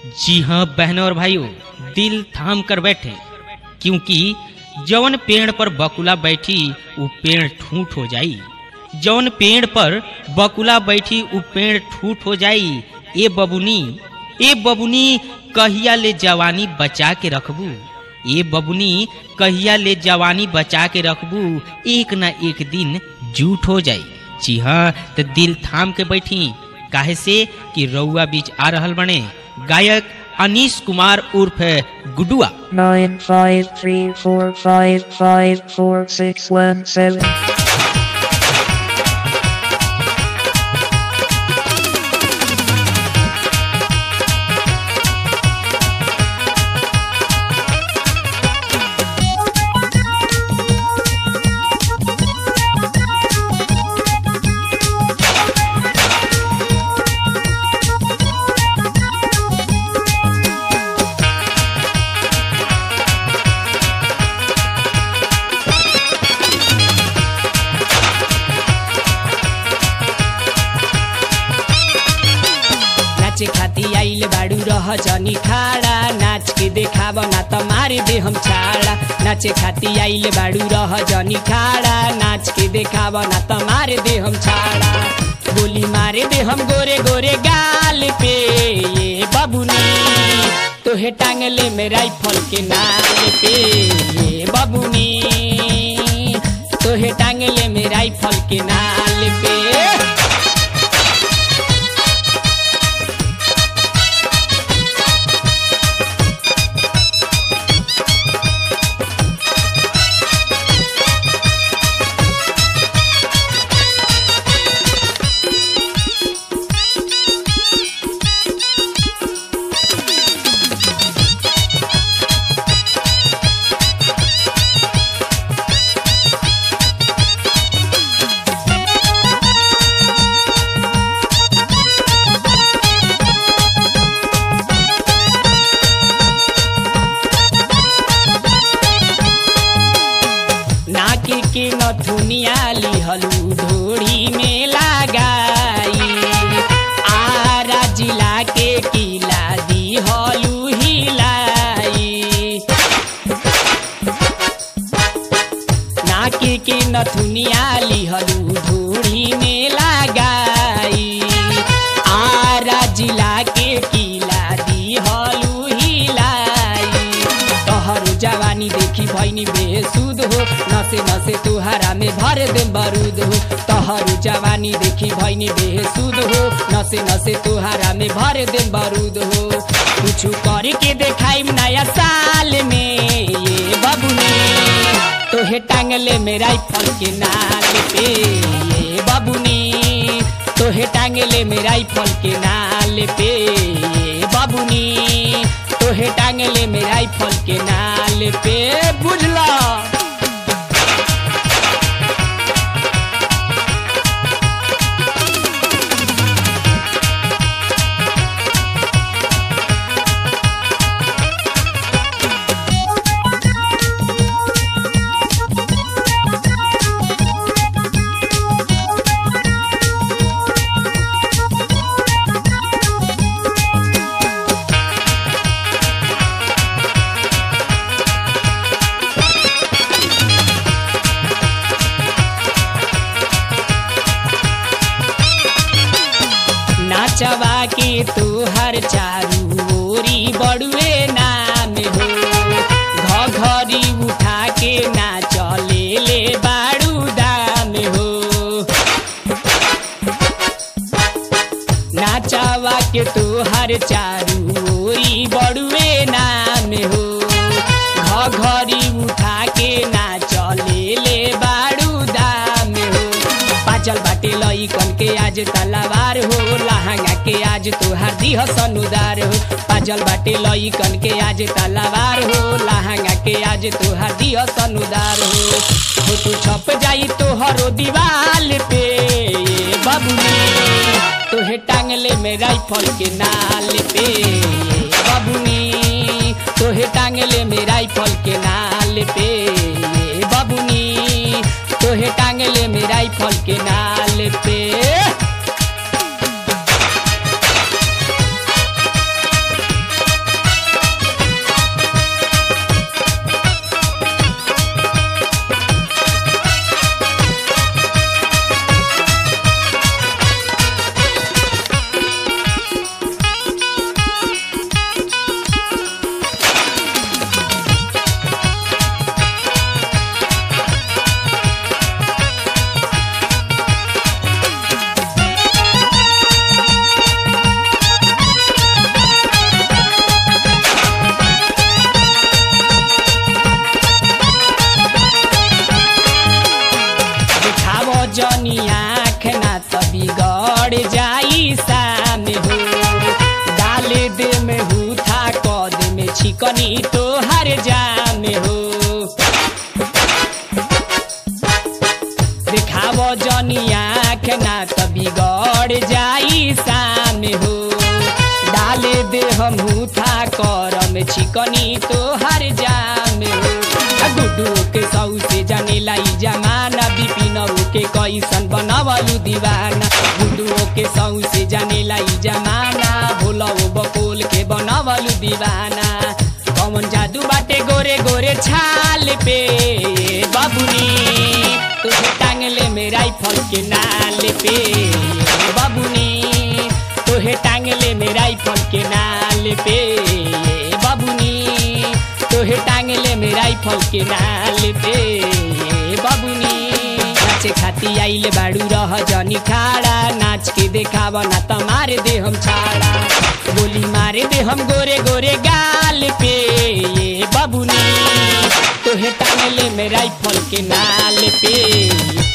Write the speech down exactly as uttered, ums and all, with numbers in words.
जी हाँ बहनों और भाइयों, दिल थाम कर बैठे, क्योंकि जौन पेड़ पर बकुला बैठी वो पेड़ ठूठ हो जाई। जौन पेड़ पर बकुला बैठी वो पेड़ ठूठ हो जाई। ए बबुनी, ए बबुनी कहिया ले जवानी बचा के रखबू। ए बबुनी कहिया ले जवानी बचा के रखबू, एक ना एक दिन झूठ हो जाई। जी हाँ, तो दिल थाम के बैठी, काहे से कि रउआ बीच आ रहल बने गायक अनीश कुमार उर्फ गुडुआ। nine five three four five five four six one seven नाचे खाती आइल बाड़ू रह जनी खाड़ा, नाच के देखाब ना त मारे दे हम छाड़ा। नाचे खाती आइल बाड़ू रह जनी खाड़ा, नाच के देखाब ना त मारे दे हम छाड़ा। गोली मारे दे हम गोरे गोरे गाल पे, ये बबुनी तोहे टांगले में राइफल के नाल पे। ये बबुनी तोहे टांगले में राइफल के नाल पे। के नथुनिया लिहलू ढोड़ी में लगाई, आरा जिला के किला दिहलू हिलाई। नाके के नथुनिया लिहलू ढोड़ी में लगाई, आरा जिला के किला दिहलू हिलाई। तोहरो जवानी देखी भैनी बेसुध हो, नसे नसे तुहारा में भर दे बारूद हो। तोहरो जवानी देखी भैनी बेसुध हो, नसे नसे तुहारा में भर दे बारूद हो। कुछ करके देखाई नया साल में, ये बबुनी तोहे टांगले में राइफल के नाल पे। ये बबुनी तोहे टांगले में राइफल के नाल पे। ये बबुनी तोहे टांगले में राइफल के नाल पे। बुझला नाचवा के तोहर चारू ओरी बड़ुए नाम हो, घघरी उठा के नाचले ले बाड़ू दाम हो। नाचवा के तोहर चारू ओरी बड़ुए नाम हो, घघरी उठा के नाचले ले बाड़ू दाम हो। पाचल बाटे लइकन के आज तलवार हो, लहंगा के आज तोहार दिह सनुदार हो। पाजल बाटे लइकन के आज तलवार हो, लहंगा के आज तोहार दिह सनुदार हो। हो तू छप जाई तोहरो दीवाल पे, ये बबुनी तोहे टांगले में राइफल के नाल पे। ये बबुनी तोहे टांगले में राइफल के नाल पे। ये बबुनी तोहे टांगले में राइफल के नाल पे। चिकनी तो हर जाम हो दिखावो जनी आँख ना त बिगड़ जाई शाम हो डाले दे हम था करम चिकनी तो हर जाम हो गुड्डू के सौ से जाने लाई जमाना बिपिन के कैसन बनवलू दीवाना गुड्डू के सौ से जाने लाई जमाना भोला बकोल के बनवलू दीवाना कौन जादू बाटे गोरे गोरे छाल पे बाबूनी तुझे टांगले में राइफल के नाल पे बाबूनी तुहे टांगले में राइफल के नाल पे बाबूनी तुहे टांगले में राइफल के नाल पे बाबूनी नाचे खाती आइले बाड़ू रह जनी खाड़ा नाच के देखावा ना त मारे दे हम छाड़ा गोली मारे दे हम गोरे गोरे गाल पे बाबूनी तुहे टांगले में राइफल के नाल पे